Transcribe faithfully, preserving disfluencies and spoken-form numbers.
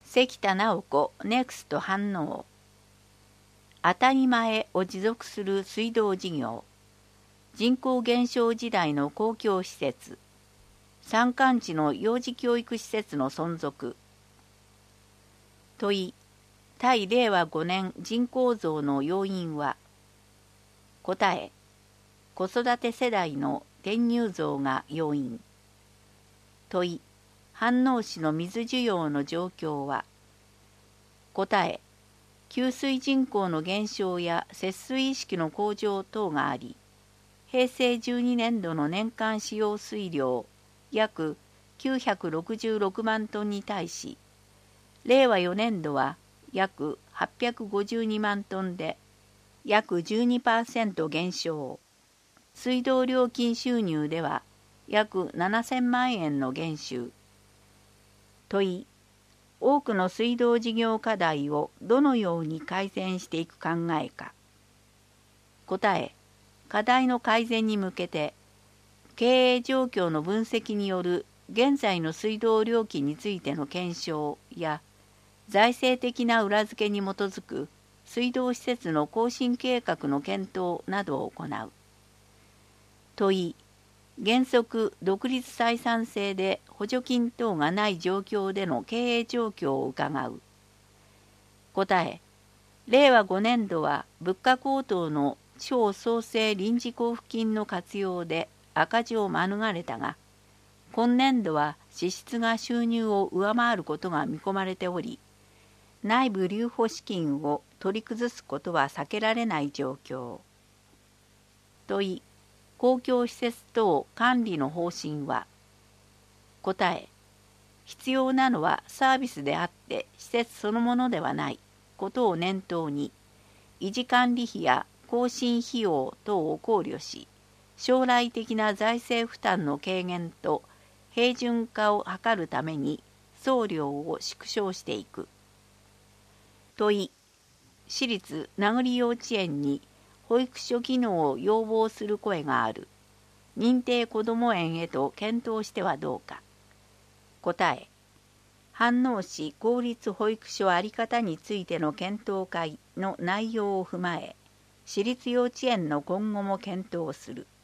関田直子ネクスト反応。当たり前を持続する水道事業。人口減少時代の公共施設。山間地の幼児教育施設の存続。問い、対令和ごねん人口増の要因は。答え、子育て世代の転入増が要因。問い、飯能市の水需要の状況は。答え、給水人口の減少や節水意識の向上等があり、へいせいじゅうにねんどの年間使用水量約きゅうひゃくろくじゅうろくまんトンに対し、れいわよねんどは約はっぴゃくごじゅうにまんトンで約 じゅうにパーセント 減少。水道料金収入では約ななせんまんえんの減収。問い、多くの水道事業課題をどのように改善していく考えか。答え、課題の改善に向けて、経営状況の分析による現在の水道料金についての検証や、財政的な裏付けに基づく水道施設の更新計画の検討などを行う。問い、原則独立採算制で補助金等がない状況での経営状況を伺う。答え、れいわごねんどは物価高騰の地方創生臨時交付金の活用で赤字を免れたが、今年度は支出が収入を上回ることが見込まれており、内部留保資金を取り崩すことは避けられない状況。問い、公共施設等管理の方針は。答え、必要なのはサービスであって施設そのものではないことを念頭に、維持管理費や更新費用等を考慮し、将来的な財政負担の軽減と平準化を図るために総量を縮小していく。問い、私立名栗幼稚園に保育所機能を要望する声がある。認定こども園へと検討してはどうか。答え、飯能市公立保育所あり方についての検討会の内容を踏まえ、私立幼稚園の今後も検討する。